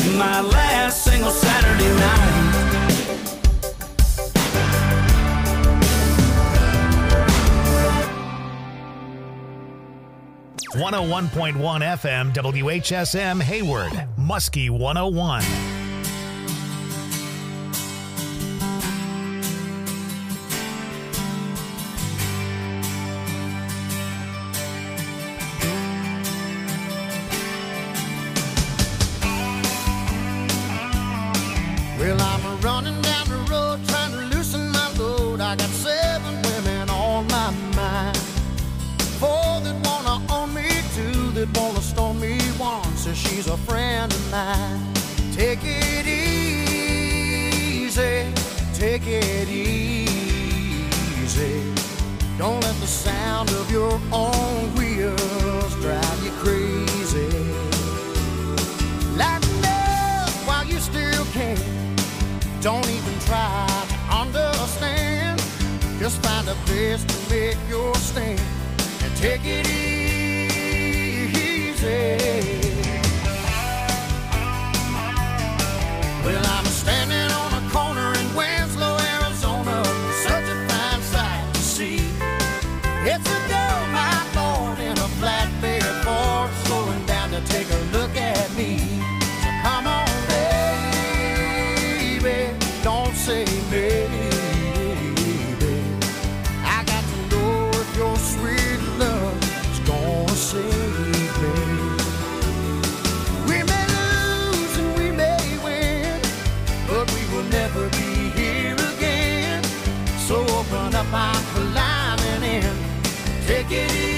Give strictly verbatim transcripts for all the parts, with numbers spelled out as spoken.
my last single Saturday night. one oh one point one F M W H S M Hayward, Muskie one oh one. Well, I'm running down the road trying to loosen my load. I got seven women on my mind. Four that wanna own me, two that wanna stone me, one says she's a friend of mine. Take it easy, take it easy. Don't let the sound of your own wheels drive you crazy. Lighten up while you still can. Don't even try to understand. Just find a place to make your stand and take it easy. Well, I'm standing on a corner in Winslow, Arizona, such a fine sight to see. It's a girl, my lord, in a flatbed Ford, slowing down to take a look at me. So come on, baby, don't say maybe. I got to know if your sweet love is gonna save me. We may lose and we may win, but we will never be here again. So open up my climbing in, take it easy.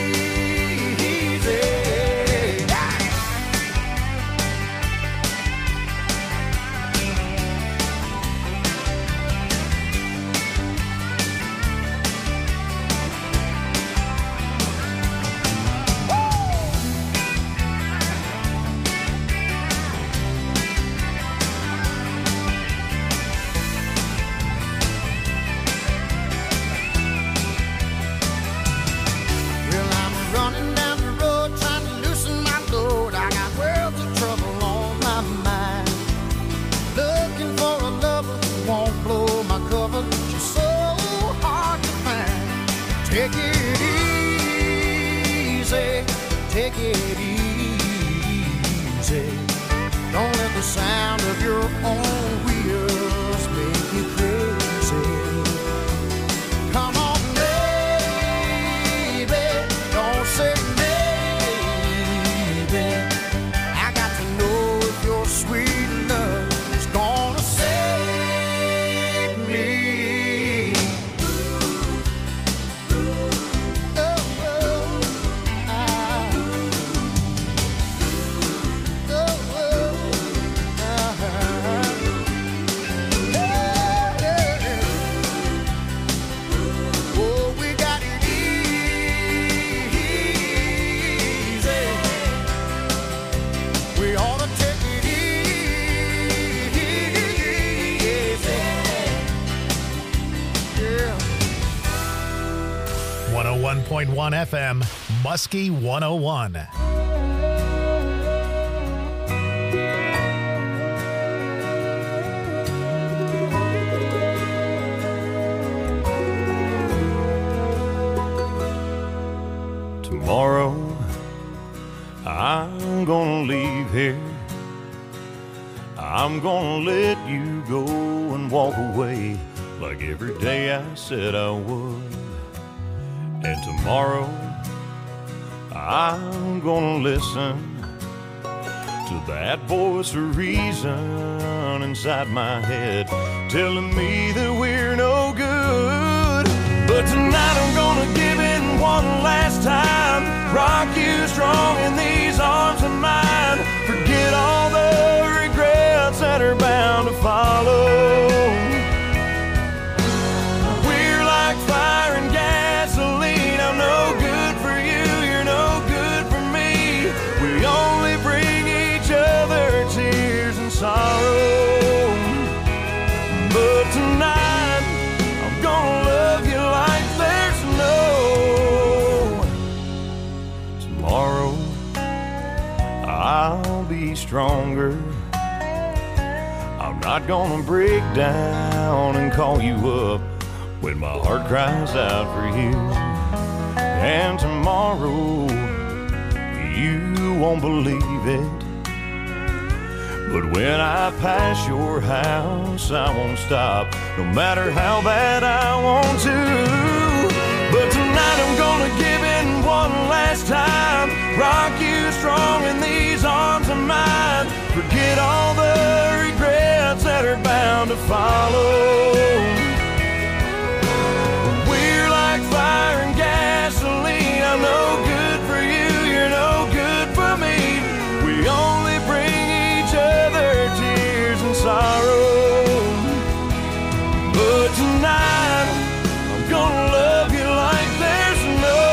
Take it easy, take it easy. Don't let the sound of your own wheels make you crazy. Come on, baby, don't say maybe. I got to know if your sweet love is gonna save me. one oh one point one F M, Muskie one oh one. Tomorrow, I'm gonna leave here. I'm gonna let you go and walk away like every day I said I would. And tomorrow, I'm gonna listen to that voice of reason inside my head telling me that we're no good. But tonight I'm gonna give it one last time, rock you strong in these arms of mine, forget all the regrets that are bound to follow. We're like fire and gasoline, I'm no good for you, you're no good for me. We only bring each other tears and sorrow. But tonight I'm gonna love you like there's no tomorrow. I'll be stronger I'm not gonna break down and call you up when my heart cries out for you. And tomorrow, you won't believe it, but when I pass your house, I won't stop, no matter how bad I want to. But tonight I'm gonna give in one last time, rock you strong in these arms of mine, forget all the regrets that are bound to follow. We're like fire and gasoline, I'm no good for you, you're no good for me. We only bring each other tears and sorrow. But tonight I'm gonna love you like there's no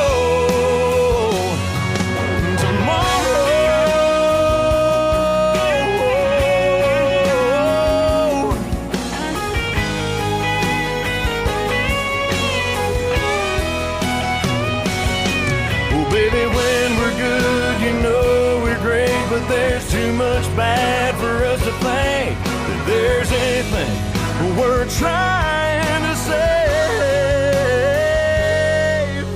tomorrow. Oh baby, when we're good, you know we're great, but there's too much bad for us to think that there's anything we're trying to save.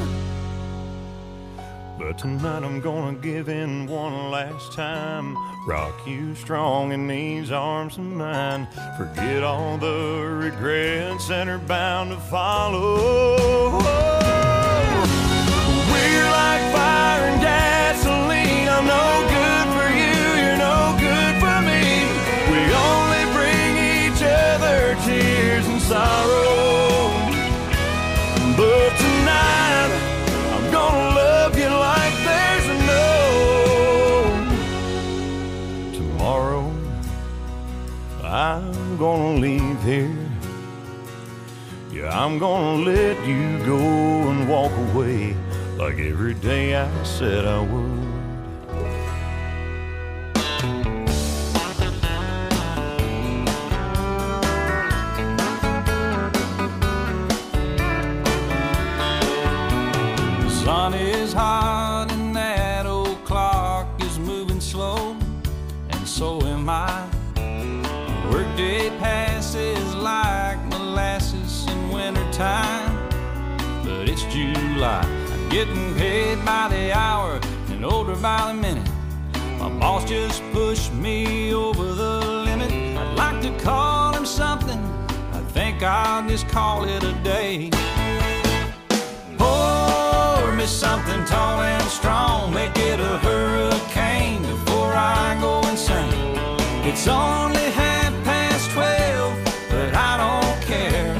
But tonight I'm gonna give in one last time, rock you strong in these arms of mine, forget all the regrets that are bound to follow. We're like fire and gasoline, I'm no good for you, you're no good for me. We only bring each other tears and sorrow. But tonight I'm gonna love you like there's no tomorrow. I'm gonna leave here, yeah, I'm gonna let you go and walk away like every day I said I would. The sun is hot and that old clock is moving slow, and so am I. Workday passes like molasses in wintertime, but it's July. I'm getting paid by the hour and older by the minute. My boss just pushed me over the limit. I'd like to call him something, I think I'll just call it a day. Pour me something tall and strong, make it a hurricane before I go insane. It's only half past twelve, but I don't care.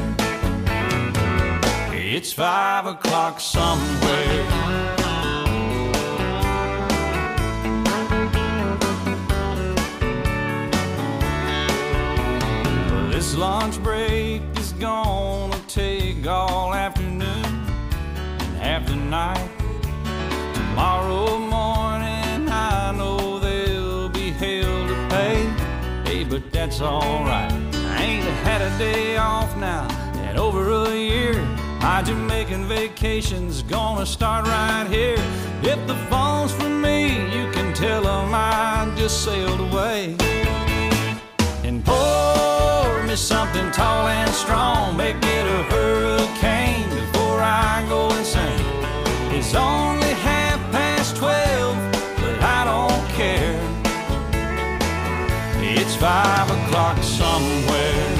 It's five o'clock somewhere. This lunch break is gonna take all afternoon and half the night. Tomorrow morning I know there'll be hell to pay. Hey, but that's alright, I ain't had a day off now in over a year. My Jamaican vacation's gonna start right here. If the phone's for me, you can tell them I just sailed away. And pour me something tall and strong, make it a hurricane before I go insane. It's only half past twelve, but I don't care. It's five o'clock somewhere.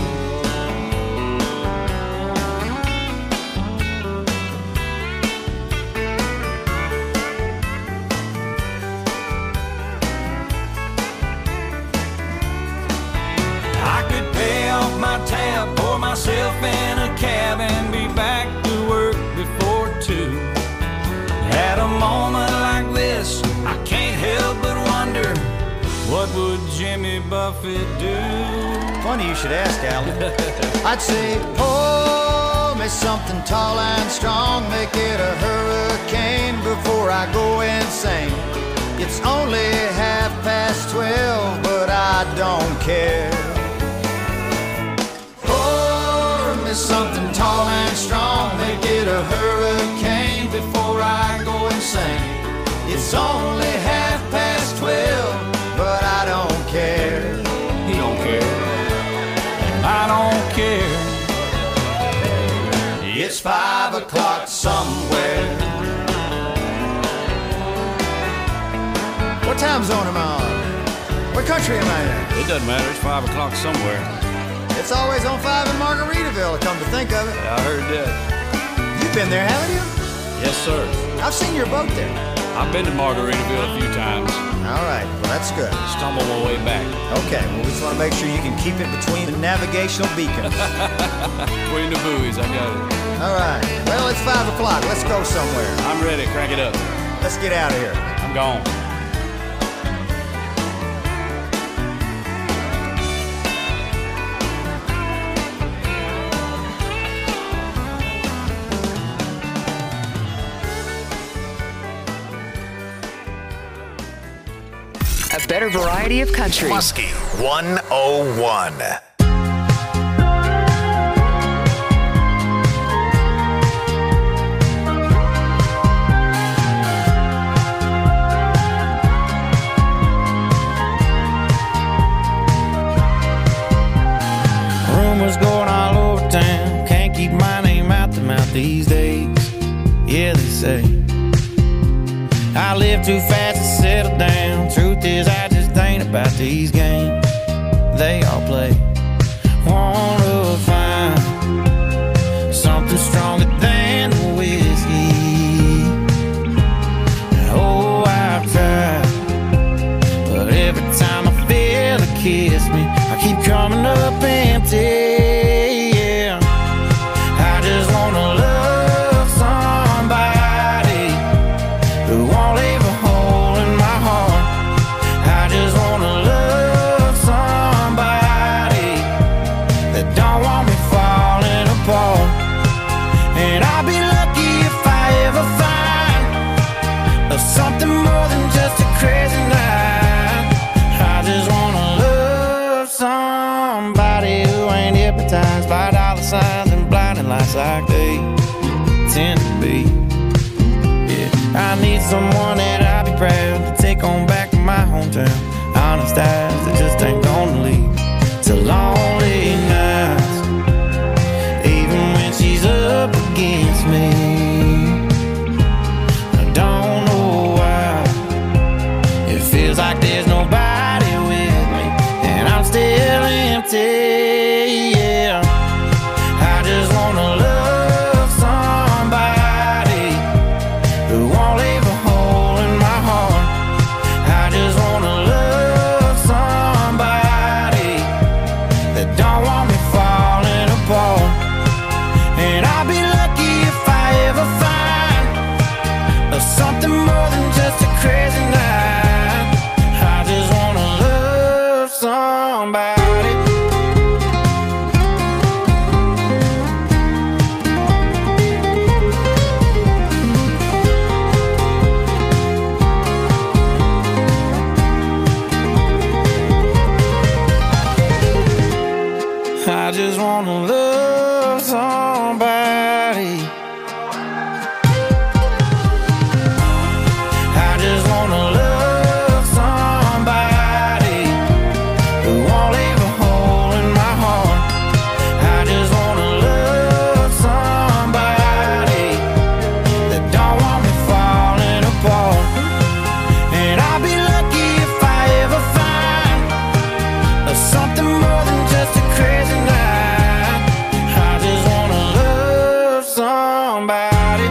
My tab, pour myself in a cab and be back to work before two. At a moment like this, I can't help but wonder, what would Jimmy Buffett do? Funny you should ask, Alan. I'd say, pour me something tall and strong, make it a hurricane before I go insane. It's only half past twelve, but I don't care. Something tall and strong, make it a hurricane before I go insane. It's only half past twelve, but I don't care. He don't care. It's five o'clock somewhere. What time zone am I on? What country am I in? It doesn't matter. It's five o'clock somewhere. It's always on five in Margaritaville, come to think of it. Yeah, I heard that. You've been there, haven't you? Yes, sir. I've seen your boat there. I've been to Margaritaville a few times. All right, well, that's good. Stumbled my way back. Okay, well, we just want to make sure you can keep it between the navigational beacons. Between the buoys, I got it. All right, well, it's five o'clock. Let's go somewhere. I'm ready. Crank it up. Let's get out of here. I'm gone. A better variety of country. Muskie one oh one. Rumors going all over town. Can't keep my name out the mouth these days. Yeah, they say I live too fast to settle down. Truth is, I just ain't about these games they all play. Wanna find something stronger than the whiskey. Oh, I've tried, but every time I feel her kiss me, I keep coming up empty. Yeah, I just wanna love somebody who won't leave a hole in my heart. I just wanna love somebody that don't want me falling apart. And I'll be lucky if I ever find something more than just a crazy night. I just wanna love somebody who ain't hypnotized by dollar signs and blinding lights like they tend to be. I need someone that I'll be proud to take on back to my hometown. Honest eyes that just ain't gonna lead to lonely nights, even when she's up against me. I don't know why it feels like there's nobody with me, and I'm still empty. Yeah, I just wanna love somebody who won't leave a hole in my heart. I just wanna love somebody that don't want me falling apart. And I'll be lucky if I ever find something more than just a crazy night. I just wanna love somebody. I just wanna love somebody. I just wanna love somebody who won't leave a hole in my heart. I just wanna love somebody that don't want me falling apart. And I'll be lucky if I ever find something more than just a crazy night. I just wanna love somebody.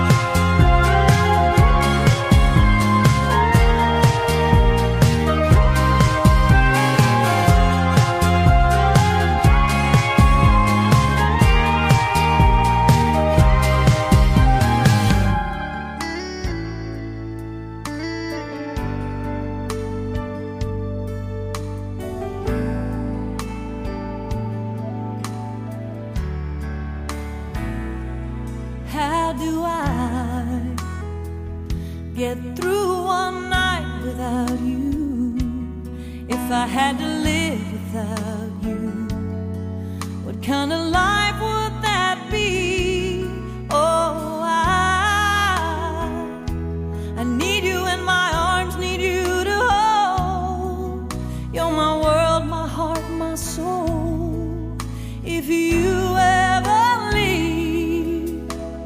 How do I get through one night without you? If I had to live without you, what kind of life would that be? Oh, I, I need you in my arms, need you to hold. You're my world, my heart, my soul. If you ever leave,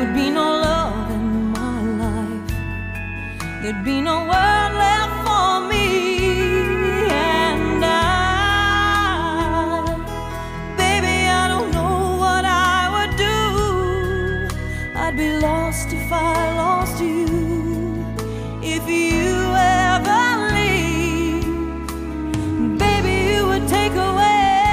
would be no love in my life. There'd be no word left for me. And I, baby, I don't know what I would do. I'd be lost if I lost you. If you ever leave, baby, you would take away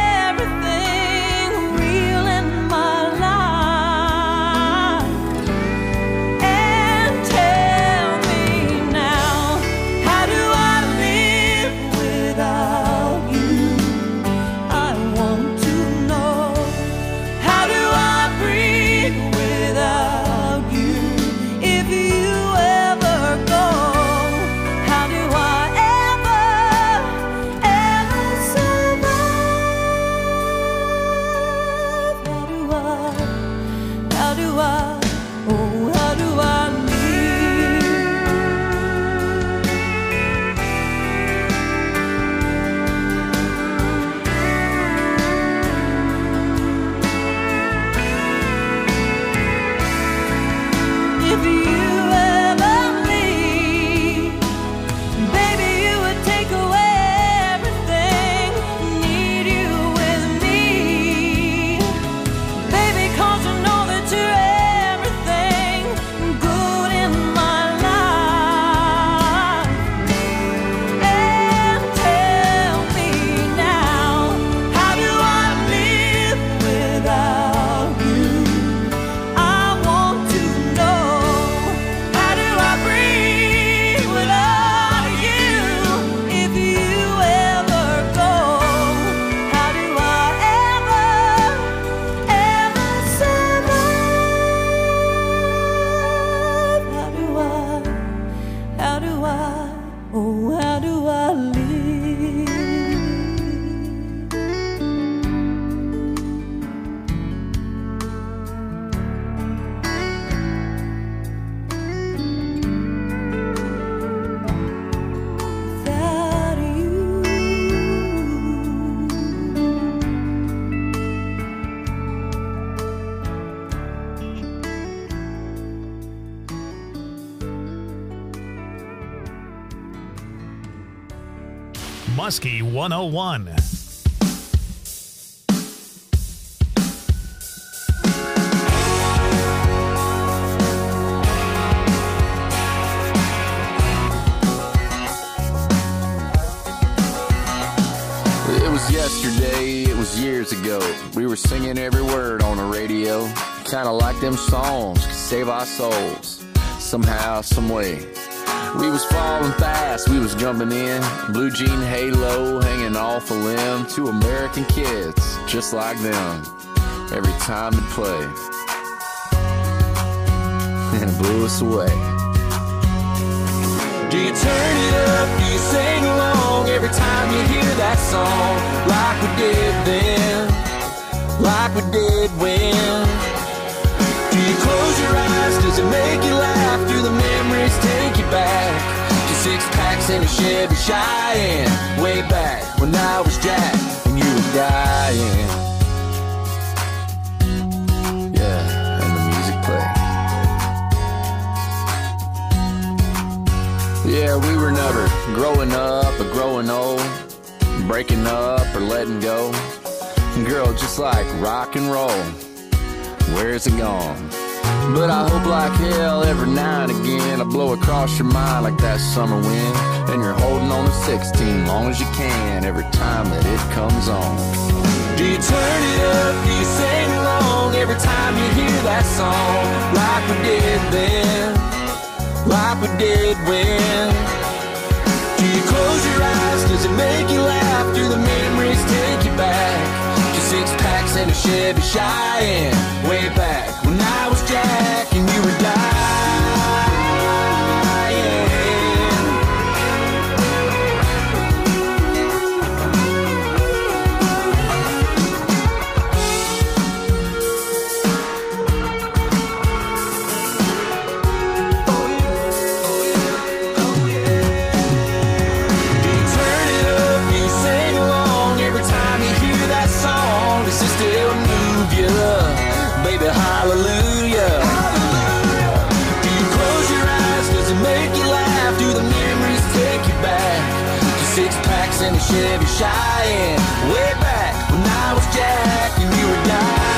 Muskie one oh one. It was yesterday, it was years ago. We were singing every word on the radio. Kinda like them songs could save our souls. Somehow, some way. We was falling fast, we was jumping in. Blue jean halo hanging off a limb. Two American kids, just like them. Every time it played. And it blew us away. Do you turn it up? Do you sing along every time you hear that song? Like we did then, like we did when. Do you close your eyes? Does it make you laugh? Do the memories take you back to six packs in a Chevy Cheyenne? Way back when I was Jack and you were dying. Yeah, and the music played. Yeah, we were never growing up or growing old, breaking up or letting go. Girl, just like rock and roll, where's it gone? But I hope like hell every now and again I blow across your mind like that summer wind. And you're holding on to sixteen long as you can every time that it comes on. Do you turn it up? Do you sing along every time you hear that song? Like we did then, like we did when. Do you close your eyes? Does it make you laugh? Do the memories take you back to six packs and a Chevy Cheyenne? Way back when I was Jack and you were dying. Does it still move you? Baby, hallelujah. in a Chevy Cheyenne. Way back when I was Jack and you were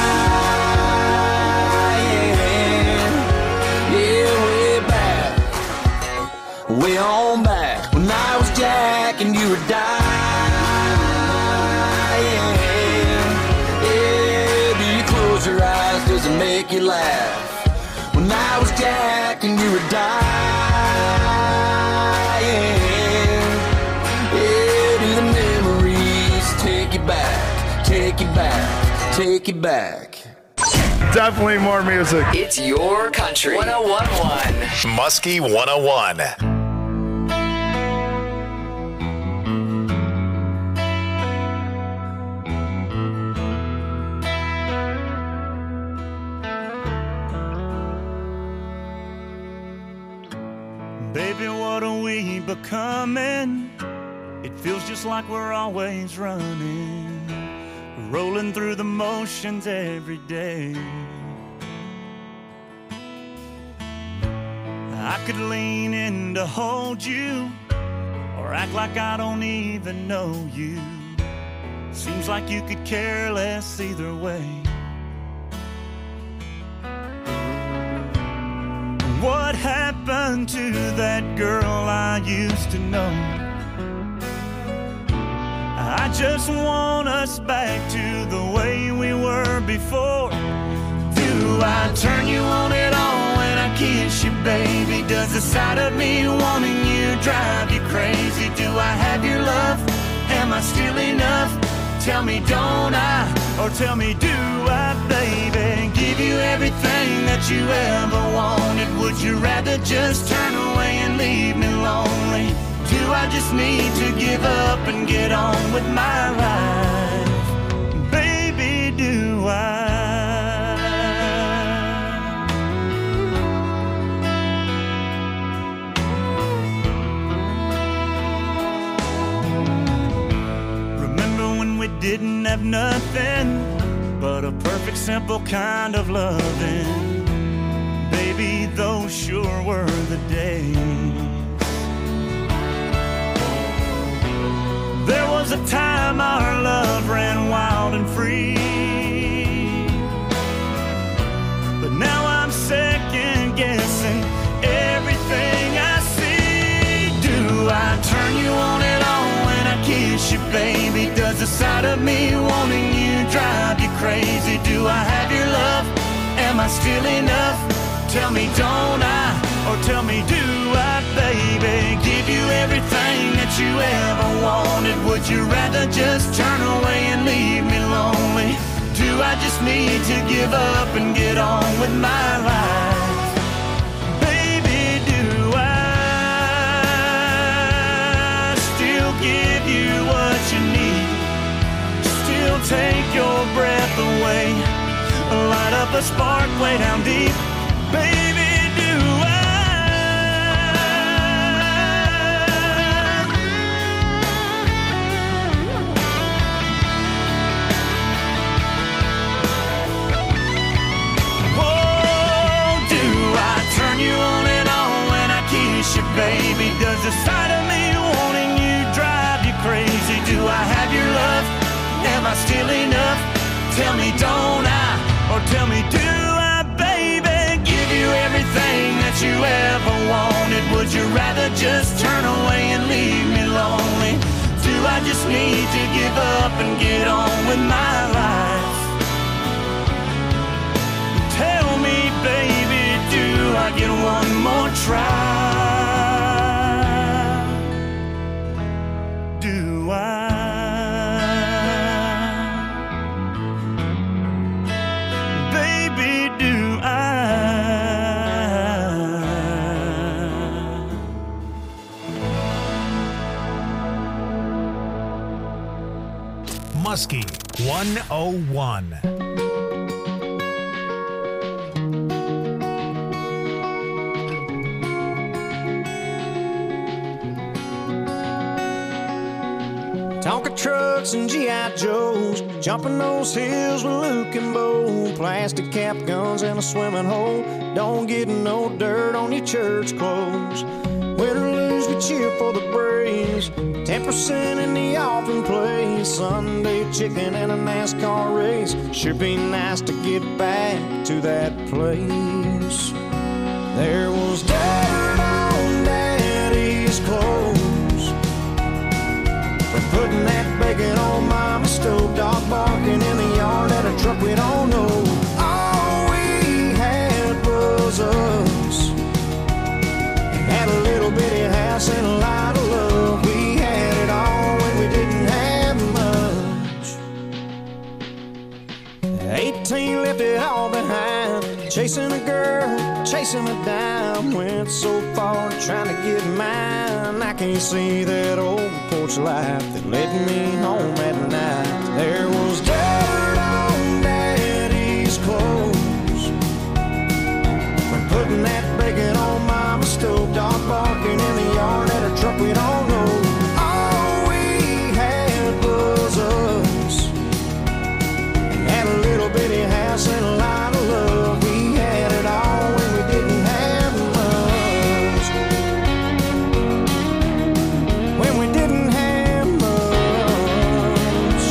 dying. Yeah, way back, way on back when I was Jack and you were dying. Yeah, do you close your eyes? Does it make you laugh? When I was Jack and you were dying. Yeah, do the memories take you back, take you back, take you back. Definitely more music. It's your country. one oh one point one. Muskie one oh one. Baby, what are we becoming? It feels just like we're always running, rolling through the motions every day. I could lean in to hold you, or act like I don't even know you. Seems like you could care less either way. What happened to that girl I used to know? I just want us back to the way we were before. Do I turn you on at all when I kiss you, baby? Does the sight of me wanting you drive you crazy? Do I have your love? Am I still enough? Tell me, don't I? Or tell me, do I, baby? Give you everything that you ever wanted. Would you rather just turn away and leave me lonely? Do I just need to give up and get on with my life? Baby, do I? We didn't have nothing but a perfect, simple kind of loving. Baby, those sure were the days. There was a time our love ran wild and free, but now I'm second guessing everything I see. Do I turn you on at all when I kiss you, baby? Does the sight of me wanting you drive you crazy? Do I have your love? Am I still enough? Tell me, don't I? Or tell me, do I, baby? Give you everything that you ever wanted. Would you rather just turn away and leave me lonely? Do I just need to give up and get on with my life? Baby, do I still give you what you need? Still take your breath away, light up a spark way down deep. Baby, do I? Oh, do I turn you on and on when I kiss you, baby? Does the sight of me wanting you drive you crazy? Do I have your love? Am I still enough? Tell me, don't I? Or tell me, do I, baby? Give you everything that you ever wanted. Would you rather just turn away and leave me lonely? Do I just need to give up and get on with my life? Tell me, baby, do I get one more try? Do I? Muskie one oh one. Tonka trucks and G I Joes, jumping those hills with Luke and Bo. Plastic cap guns in a swimming hole. Don't get no dirt on your church clothes. Win or lose, we cheer for the Braves. Ten ten percent in the often play, Sunday chicken and a NASCAR race. Sure be nice to get back to that place. There was dirt on Daddy's clothes for putting that bacon on Mama's stove. Dog barking in the yard at a truck we don't know. All we had was us. Had a little bitty house and a lot of love. We had it all when we didn't have much. eighteen left it all behind. Chasing a girl, chasing a dime. Went so far trying to get mine. I can't see that old porch light that led me home at night. There was dirt on Daddy's clothes for putting that bacon on Mama's stove. Dog barking in the yard at a truck we don't know. All we had was us. Had a little bitty house and a lot of love. We had it all when we didn't have much. When we didn't have much.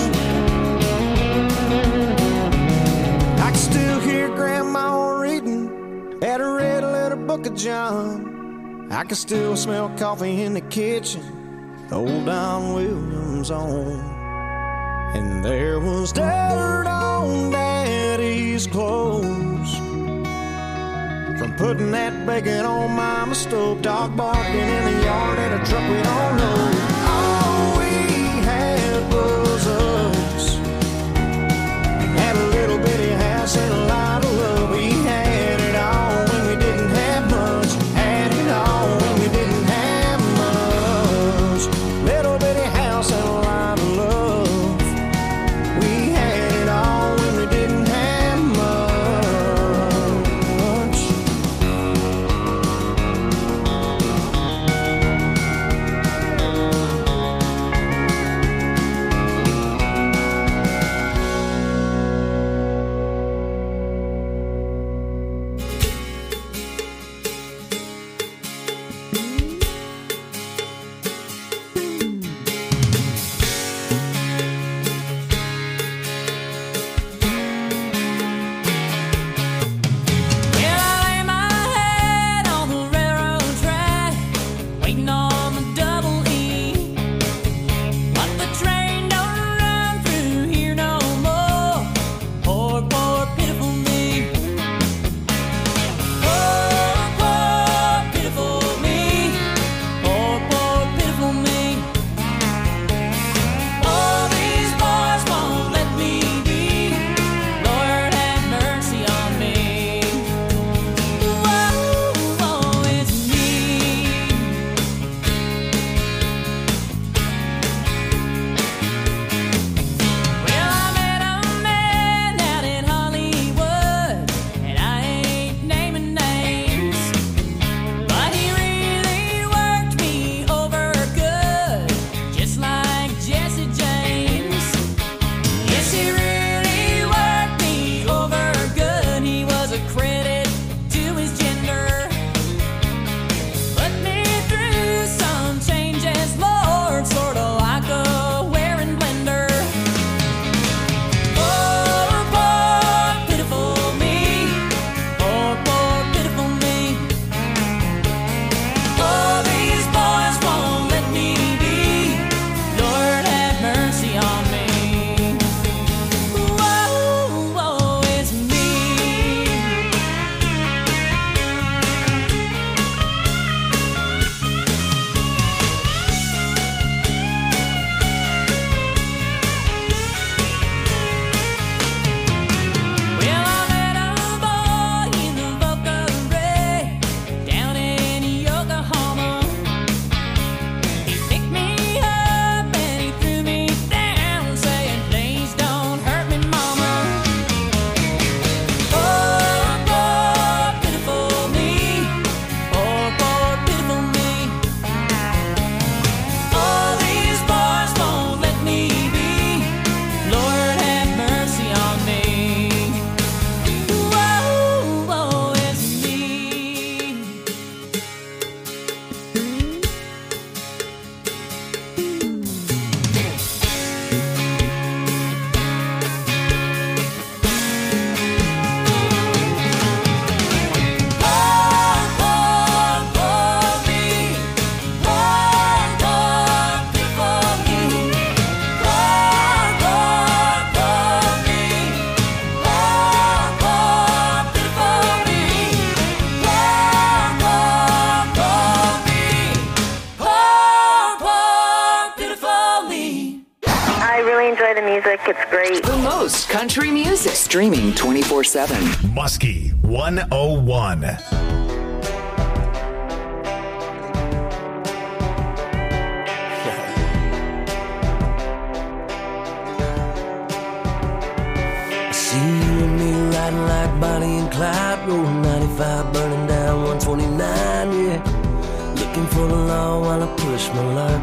I can still hear Grandma reading at a red letter book of John. I can still smell coffee in the kitchen, old Don Williams on. And there was dirt on Daddy's clothes from putting that bacon on Mama's stove. Dog barking in the yard at a truck we don't know. All we had was us. Had a little bitty house and a lot of love. We had it all when we didn't have much. Had it all when we didn't have much. Little bitty house and a lot of love. We had it all when we didn't have much. Yeah, I lay my head on the railroad track, waiting on the double E. But the train don't run through here no more. Poor, poor, pitiful me. Poor, poor, pitiful me. Poor, poor, pitiful me. All these boys won't let me be. Lord, have mercy on me. Whoa, whoa, it's me. it's great. The most country music. Streaming twenty-four seven. Muskie one oh one. See you and me riding like Bonnie and Clyde, rolling ninety-five, burning down one twenty-nine, yeah. Looking for the law while I push my luck.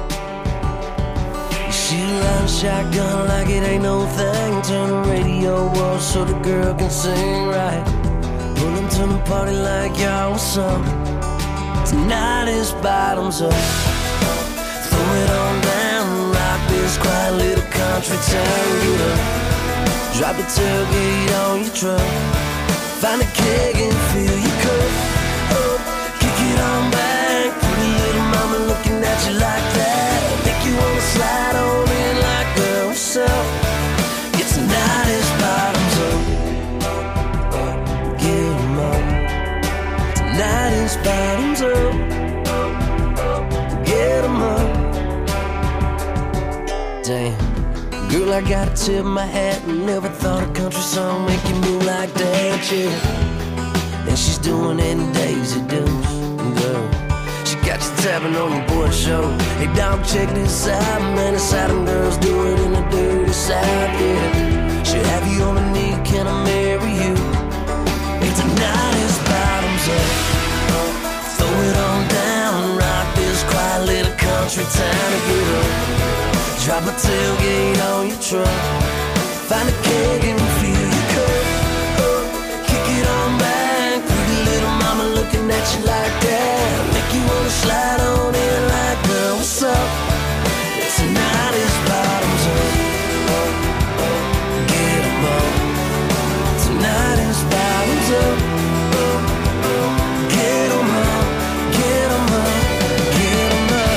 You shoot a line shotgun like it ain't no thing. Turn the radio off so the girl can sing right. Pull them to the party like y'all was some. Tonight is bottoms up. Throw it on down, rock this quiet little country town. Get up, drop the tailgate on your truck. Find a keg and fill your cup. Oh, kick it on back. Pretty little mama looking at you like that. Make you wanna slide on in like, girl, what's up? Yeah, tonight is bottoms up. Get 'em up. Tonight is bottoms up. Get 'em up. Damn. Girl, I gotta tip my hat. Never thought a country song make you move like that, yeah. And she's doing it in Daisy Dukes, girl. She got you tapping on your board show. Hey, dog, check this out, man. It's how them girls do it in the dirty South, yeah. She'll have you on a knee, can I marry you? Hey, tonight is bottoms up. Throw it on down, rock this quiet little country town to get up. Drop a tailgate on your truck. Find a keg and fill your cup. Oh, kick it on back. Pretty little mama looking at you like that. Make you wanna slide on in like, girl, what's up? Yeah, tonight is bottoms up. Get 'em up. Tonight is bottoms up. Get 'em up. Get 'em up. Get 'em up.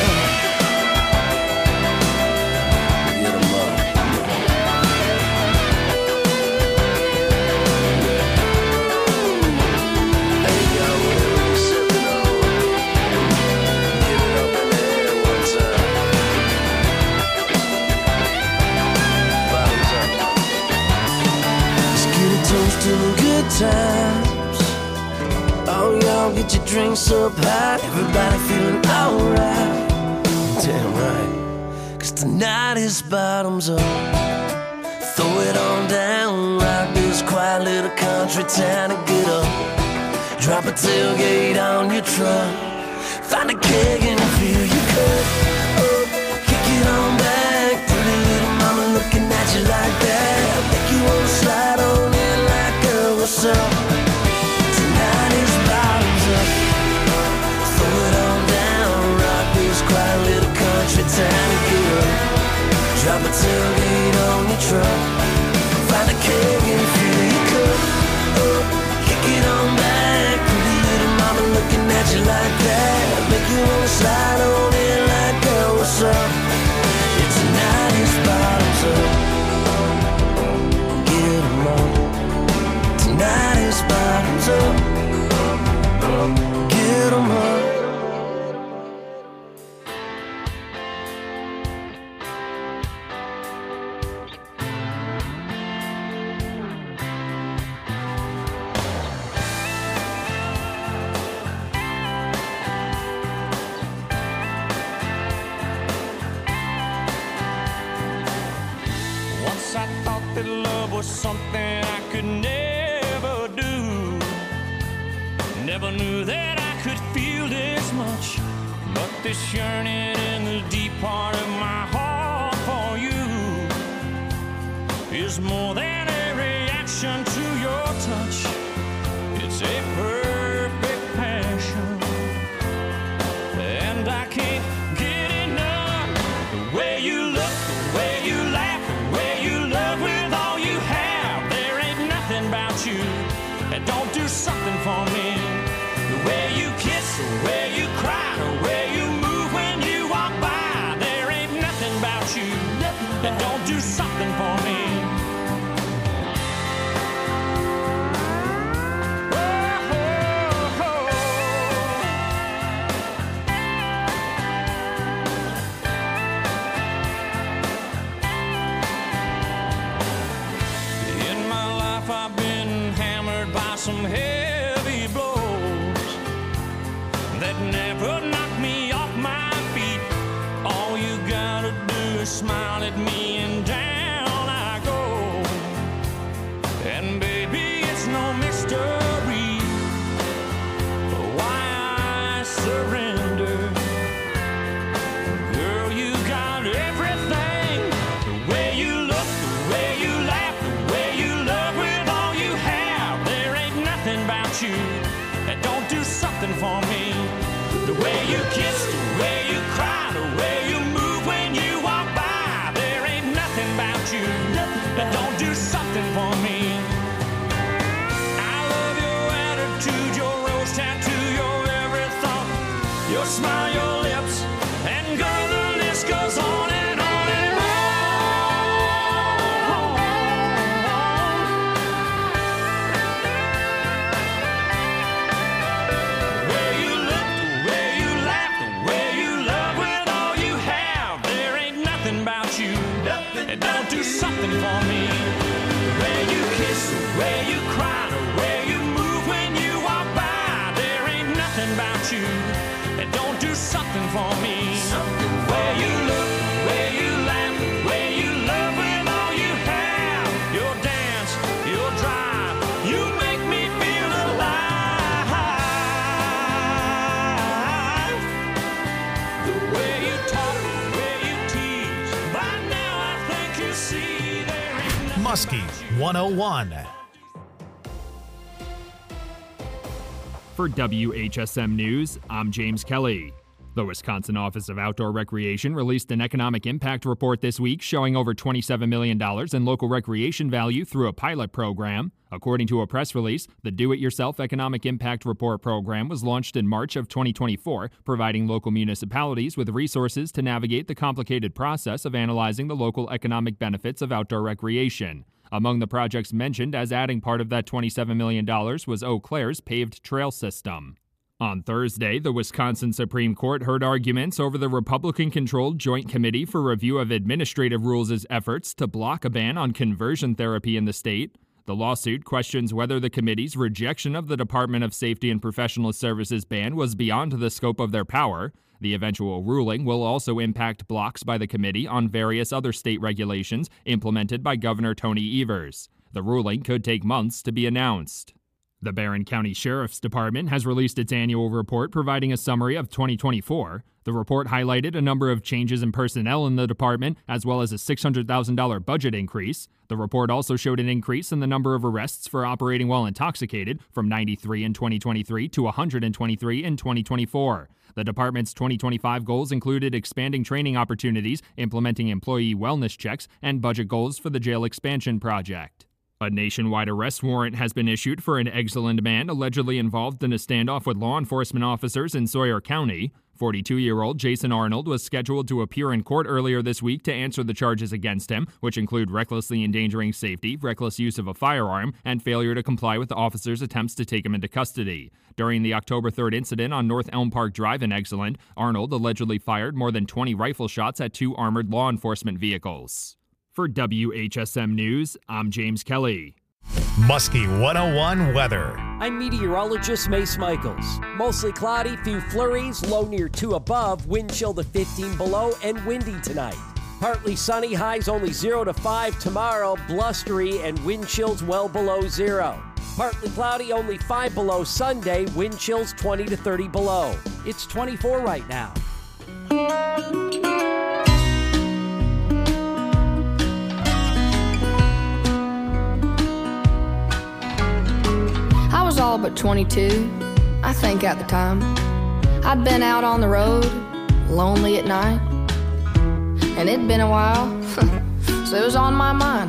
To the good times. Oh, y'all get your drinks up high. Everybody feeling alright. Damn right. Cause tonight is bottoms up. Throw it on down. Rock this quiet little country town and get up. Drop a tailgate on your truck. Find a keg and fill your cup. Oh, kick it on back. Pretty little mama looking at you like that. Make you wanna slide on in. What's up? Tonight is bottoms up. Throw it on down. Rock this quiet little country town to get up. Drop a tailgate on your truck. Find a keg and fill your cup. Oh, kick it on back. Pretty little mama looking at you like that. Make you wanna slide on in like, girl, what's up? Yeah, tonight is bottoms up. Get 'em up. Tonight is bottoms up. Get 'em up. Once I thought that love was something I could never do. Never knew that I could feel this much. But this yearning in the deep part of my heart for you is more than a reaction to your touch. It's a perfect passion. And I can't get enough. The way you look, the way you laugh, the way you love with all you have. There ain't nothing about you that don't do something for me. The way you kiss, the way you cry, the way you move when you walk by. There ain't nothing about you that don't do something for me. some heavy blows that never knock me off my feet. All you gotta do is smile at me and down I go. And baby, it's no mystery why I surrender. Girl, you got everything. The way you look, the way you laugh, the way you love with all you have. There ain't nothing about you that don't do something for me. The way you kiss, the way you cry, the way you move when you walk by. There ain't nothing about you that don't do something for me. I love your attitude, your rose tattoo, your every thought, your smile, your lips, and girl, the list goes on and on and on. The way you look, the way you laugh, the way you love with all you have. There ain't nothing about you that don't do something for me. The way you kiss, the way you cry, the way you move when you walk by. There ain't nothing about you that don't do something for me. The way you look, the way you laugh, the way you love with all you have. Your dance, your drive, you make me feel alive. The way you talk, the way you tease, by now I think you see there ain't nothing. Muskie one oh one. For W H S M News, I'm James Kelly. The Wisconsin Office of Outdoor Recreation released an economic impact report this week showing over twenty-seven million dollars in local recreation value through a pilot program. According to a press release, the Do-It-Yourself Economic Impact Report program was launched in March of twenty twenty-four, providing local municipalities with resources to navigate the complicated process of analyzing the local economic benefits of outdoor recreation. Among the projects mentioned as adding part of that twenty-seven million dollars was Eau Claire's paved trail system. On Thursday, the Wisconsin Supreme Court heard arguments over the Republican-controlled Joint Committee for Review of Administrative Rules' efforts to block a ban on conversion therapy in the state. The lawsuit questions whether the committee's rejection of the Department of Safety and Professional Services ban was beyond the scope of their power. The eventual ruling will also impact blocks by the committee on various other state regulations implemented by Governor Tony Evers. The ruling could take months to be announced. The Barron County Sheriff's Department has released its annual report providing a summary of twenty twenty-four. The report highlighted a number of changes in personnel in the department, as well as a six hundred thousand dollars budget increase. The report also showed an increase in the number of arrests for operating while intoxicated from ninety-three in twenty twenty-three to one hundred twenty-three in twenty twenty-four. The department's twenty twenty-five goals included expanding training opportunities, implementing employee wellness checks, and budget goals for the jail expansion project. A nationwide arrest warrant has been issued for an Exeland man allegedly involved in a standoff with law enforcement officers in Sawyer County. forty-two-year-old Jason Arnold was scheduled to appear in court earlier this week to answer the charges against him, which include recklessly endangering safety, reckless use of a firearm, and failure to comply with the officers' attempts to take him into custody. During the October third incident on North Elm Park Drive in Exeland, Arnold allegedly fired more than twenty rifle shots at two armored law enforcement vehicles. For W H S M News, I'm James Kelly. Muskie one oh one weather. I'm meteorologist Mace Michaels. Mostly cloudy, few flurries, low near two above, wind chill to fifteen below, and windy tonight. Partly sunny, highs only zero to five tomorrow, blustery, and wind chills well below zero. Partly cloudy, only five below Sunday, wind chills twenty to thirty below. It's twenty-four right now. I was all but twenty-two, I think at the time. I'd been out on the road, lonely at night. And it'd been a while, so it was on my mind.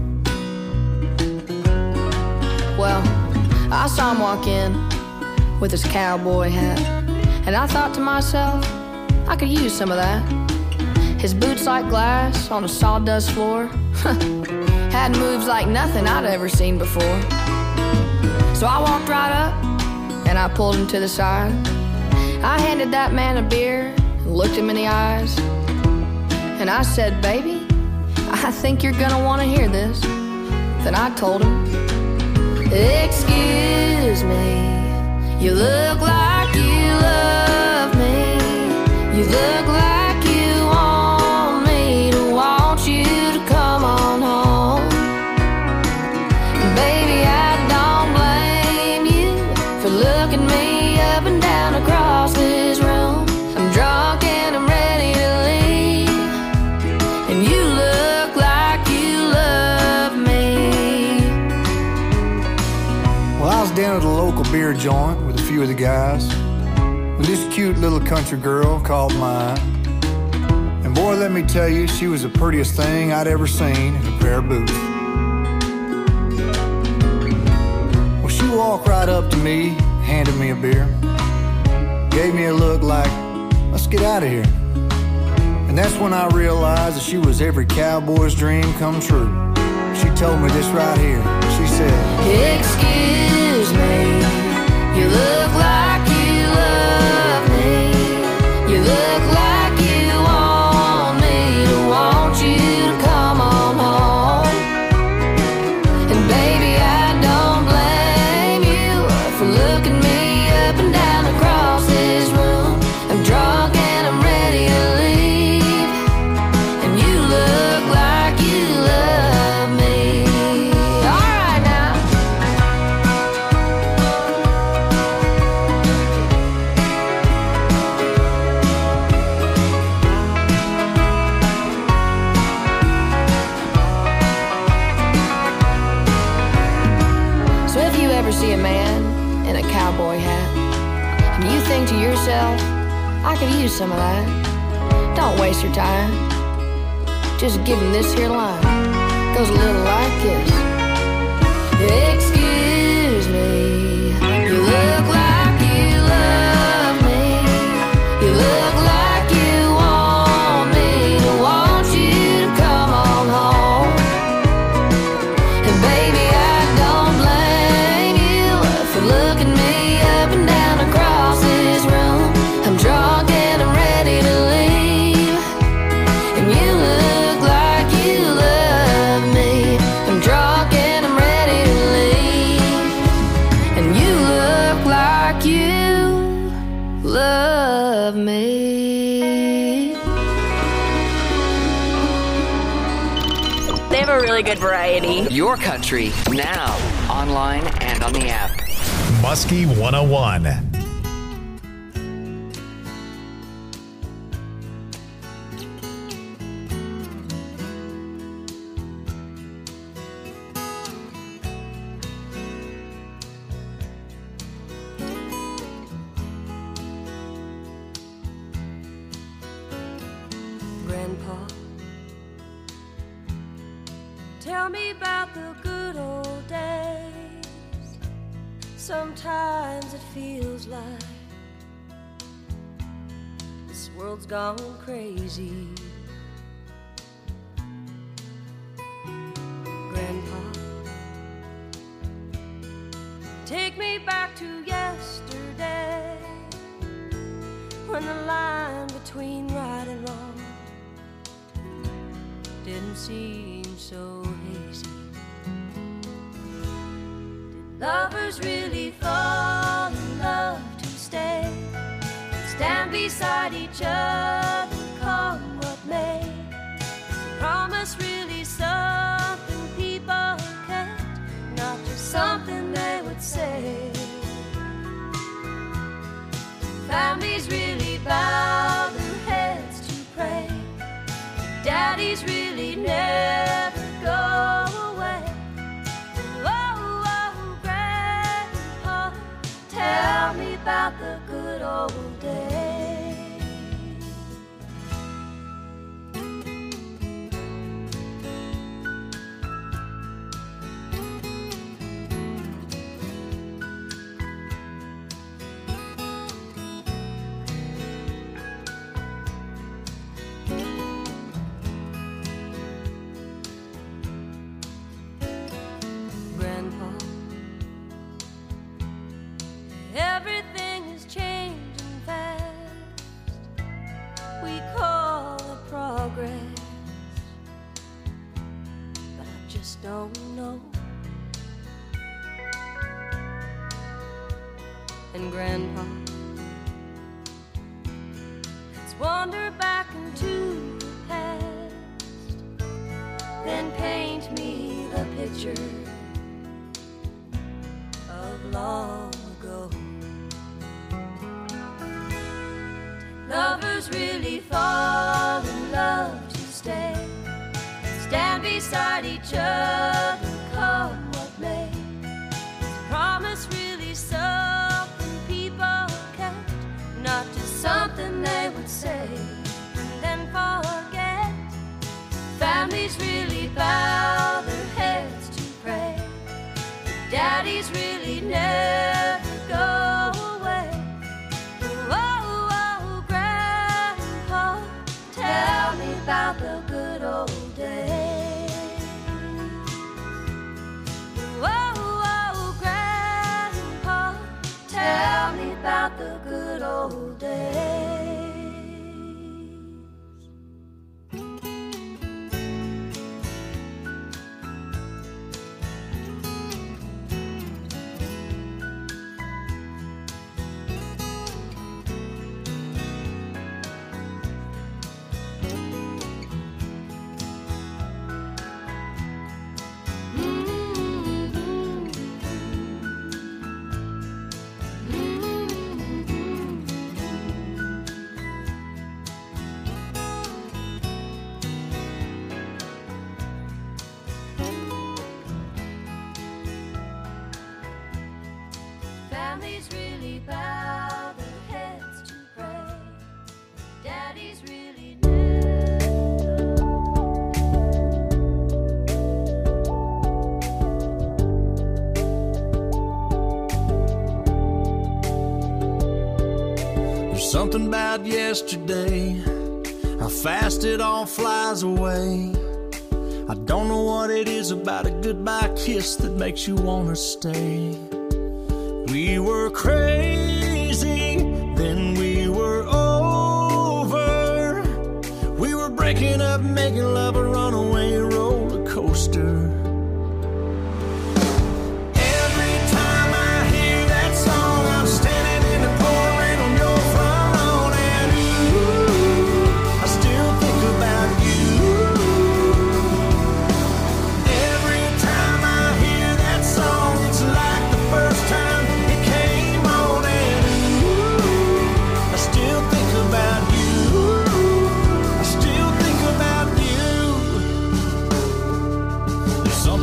Well, I saw him walk in with his cowboy hat, and I thought to myself, I could use some of that. His boots like glass on a sawdust floor had moves like nothing I'd ever seen before. So I walked right up, and I pulled him to the side. I handed that man a beer, and looked him in the eyes. And I said, baby, I think you're gonna wanna hear this. Then I told him, Excuse me, you look like you love me. You look like you want me to want you to come on home. Baby, I don't blame you for looking me up and down across this room. I'm drunk and I'm ready to leave, and you look like you love me. Well, I was down at a local beer joint with a few of the guys, with this cute little country girl called mine. And boy, let me tell you, she was the prettiest thing I'd ever seen in a pair of boots. Well, she walked right up to me, handed me a beer, gave me a look like, let's get out of here. And that's when I realized that she was every cowboy's dream come true. She told me this right here. She said, excuse me, you look like you love me. You look like you want me to want you to come on home. And baby, I don't blame you for looking me up and down across this room. I'm drunk and I'm ready to leave, and you look like you love me. All right now. So if you ever see a man in a cowboy hat and you think to yourself, I could use some of that, don't waste your time. Just give him this here line. Goes a little like this. Excuse me, you look like you love me. You look like you want me to want you to come on home. And baby, I don't blame you for looking me up and down across this room. I'm drunk and I'm ready to leave, and you look like you love me. I'm drunk and I'm ready to leave, and you look like you love me. They have a really good variety. Your country, now, online and on the app. Muskie one oh one. Grandpa, tell me about the good old days. Sometimes it feels like this world's gone crazy. Grandpa, take me back to yesterday, when the line between right and wrong didn't seem so hazy. Did lovers really fall in love to stay, stand beside each other, come what may? Is a promise really something people can't, not just something they would say? Families really bow their heads to pray, daddies really never go away. Oh, oh, Grandpa, tell me about the good old days. Grandpa, everything is changing fast. We call it progress, but I just don't know and Grandpa. Let's wander back into the past, then paint me the picture of long ago. Did lovers really fall in love to stay, stand beside each other, come what may? Is promise really something people kept, not just something they would say and then forget? Families really bow their heads to pray, daddies really never go away. Oh, oh, Grandpa, tell me about the good old days. Oh, oh, Grandpa, tell me about the good old days. Families really bow their heads to pray, daddies really There's something about yesterday, how fast it all flies away. I don't know what it is about a goodbye kiss that makes you wanna stay. We were crazy, then we were over. We were breaking up, making love a runaway roller coaster. Every time I hear that song, I'm standing in the pouring on your front lawn, and ooh, I still think about you. Every time I hear that song, it's like the first time it came on, and ooh, I still think about you. I still think about you. There's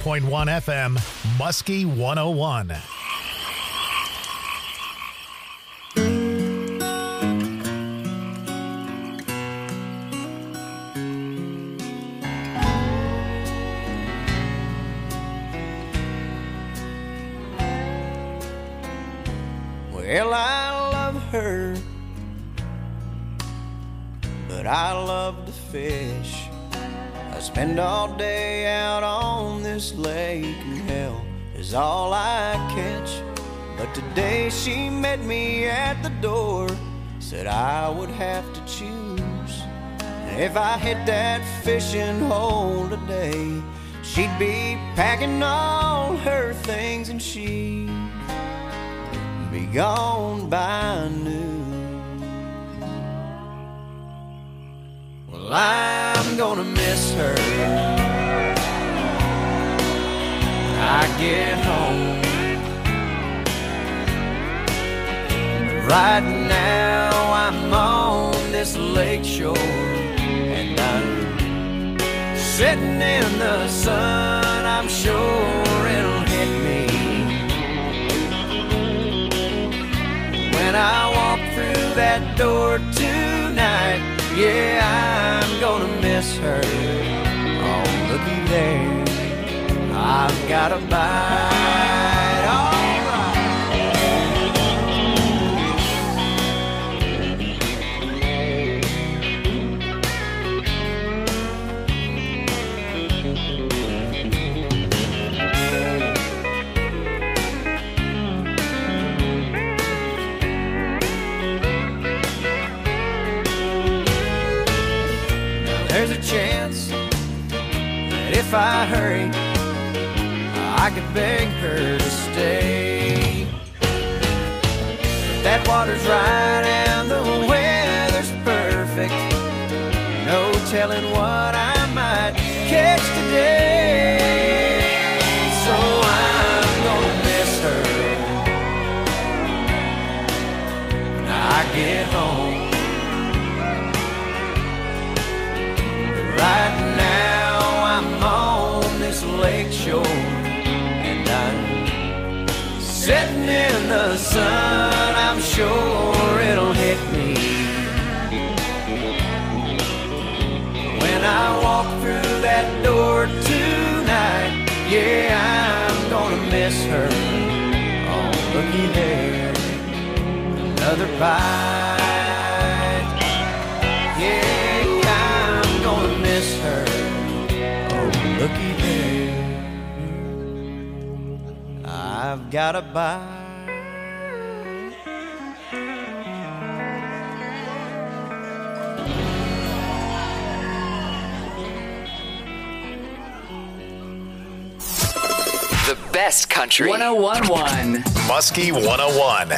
point one F M, Muskie one oh one. Well, I love her, but I love to fish. I spend all day out on this lake, and hell is all I catch. But today she met me at the door, said I would have to choose. And if I hit that fishing hole today, she'd be packing all her things and she'd be gone by noon. Well, I'm gonna miss her when I get home. Right now I'm on this lake shore, and I'm sitting in the sun. I'm sure it'll hit me when I walk through that door tonight. Yeah, I'm gonna miss her. Oh, looky there, I've got a bite. All there's a chance that if I hurry, I could beg her to stay. But that water's right and the weather's perfect. No telling what I might catch today. So I'm gonna miss her when I get home. Right now I'm on this lake shore, and I'm sitting in the sun. I'm sure it'll hit me when I walk through that door tonight. Yeah, I'm gonna miss her. Oh, looky there, another bite. Yeah, I'm gonna miss her. Oh, looky there, I've got a bite. The best country. one oh one point one. Muskie one oh one.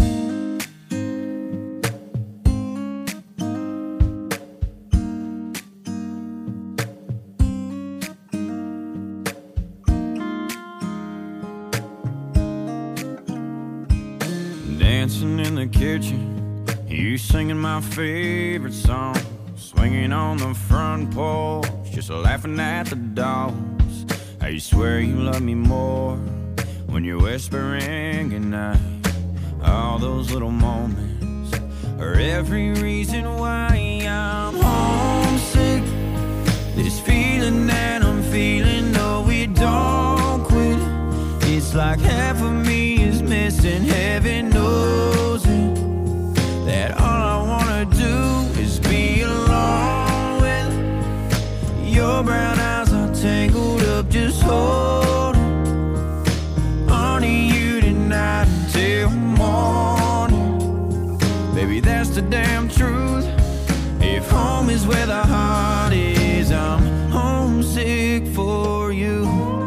Dancing in the kitchen, you singing my favorite song, swinging on the front porch, just laughing at the dogs. I swear you love me more when you're whispering goodnight. All those little moments are every reason why I'm homesick. This feeling that I'm feeling, no, it don't quit. It's like half of me is missing, heaven knows it. That all I wanna do is be alone with your brown eyes are tangled up, just holding on to you tonight until morning. Baby, that's the damn truth. If home is where the heart is, I'm homesick for you.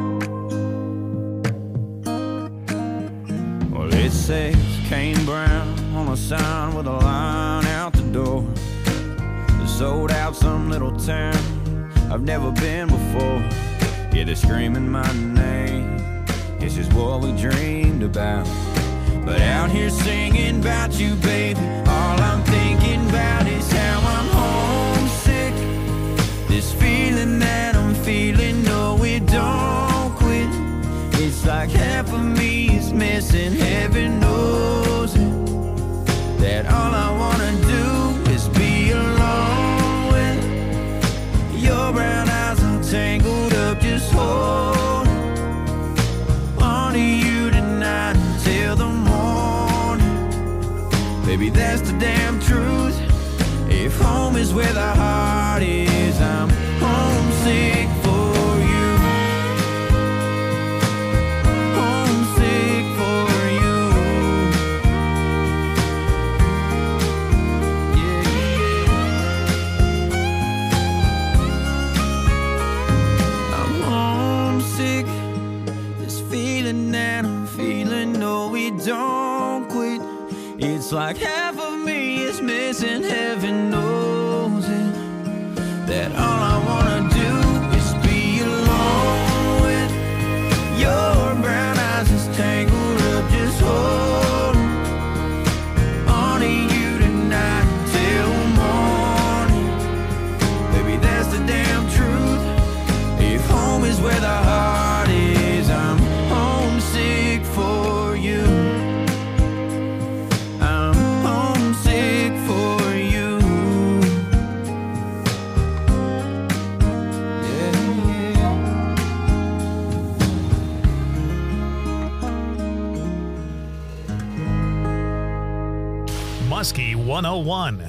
Well, it says Kane Brown on a sign with a line out the door. Sold out some little town I've never been before. Yeah, they're screaming my name. This is what we dreamed about. But out here singing about you, baby, all I'm thinking about is how I'm homesick. This feeling that I'm feeling, no, it don't quit. It's like half of me is missing. Heaven knows it, that all I wanna do is be alone with your brown eyes all tangled up. Just hold on to you tonight until the morning. Baby, that's the damn truth. If home is where the heart is, I'm homesick for you. Homesick for you. Yeah, yeah. I'm homesick. This feeling that I'm feeling, no, we don't quit. It's like half of me is missing. Heaven knows it, that all I wanna do is be alone with your brown eyes just tangled up. Just hold on to you tonight till morning. Baby, that's the damn truth. If home is where the heart is, I'm homesick for you. I'm homesick for you. Muskie one oh one.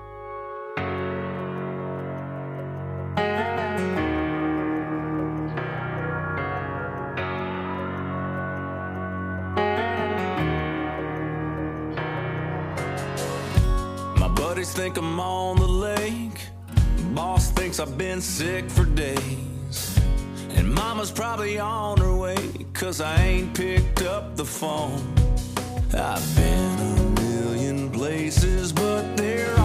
My buddies think I'm on the lake. Boss thinks I've been sick for days. And mama's probably on her way, cause I ain't picked up the phone. I've been a million places, but there